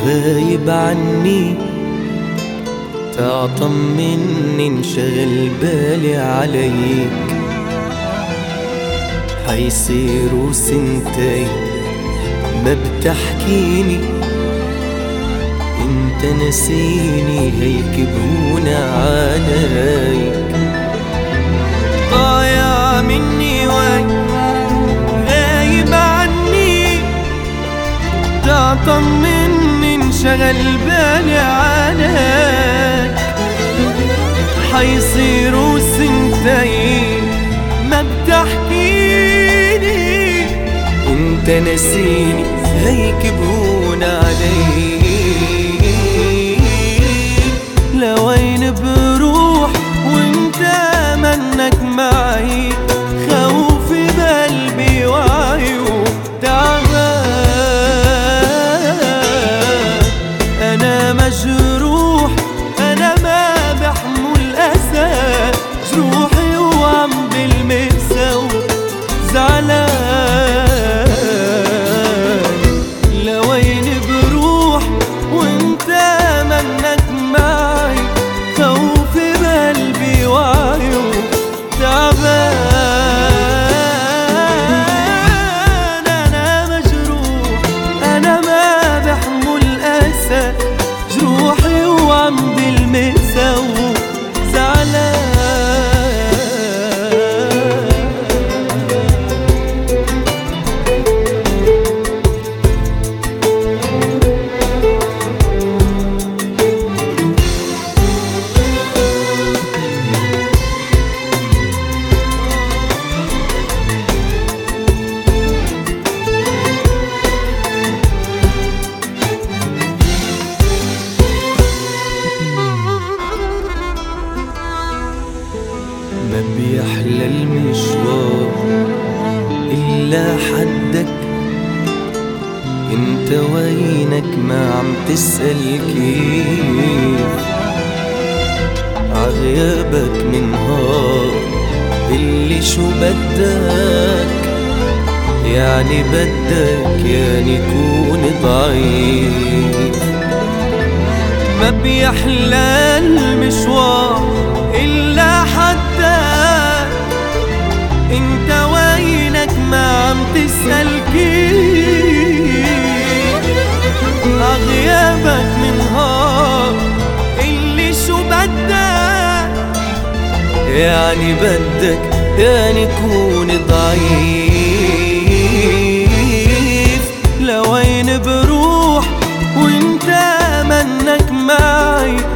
غايب عني، تعطمني انشغل بالي عليك. حيصيروا سنتين ما بتحكيني، انت نسيني هيك بهون عليك. ضايع مني وين غايب عني، تعطمني انشغل بالي عليك. حيصيروا سنتين ما بتحكيني، انت نسيني هيك بهون عليك. لوين بروح وانت منك معي، خوفي بقلبي وعيوب تعبان. انا مجروح، انا ما بحمل اسى، جروحي وعم بالمسا زعلان. لوين بروح وانت منك معي، خوفي بقلبي وعيوب تعبان. انا مجروح، انا ما بحمل اسى، جروحي وعم بالمسا زعلان. ما بيحلى المشوار إلا حدك، انت وينك ما عم تسأل كيف. عغيابك من نهار اللي شو بدك، يعني بدك يعني كون ضعيف. ما بيحلى المشوار إلا حدك، انت وينك ما عم تسأل كيف. غيابك من نهار اللي شو بدك، يعني بدك يعني كون ضعيف. لوين بروح وانت منك معي،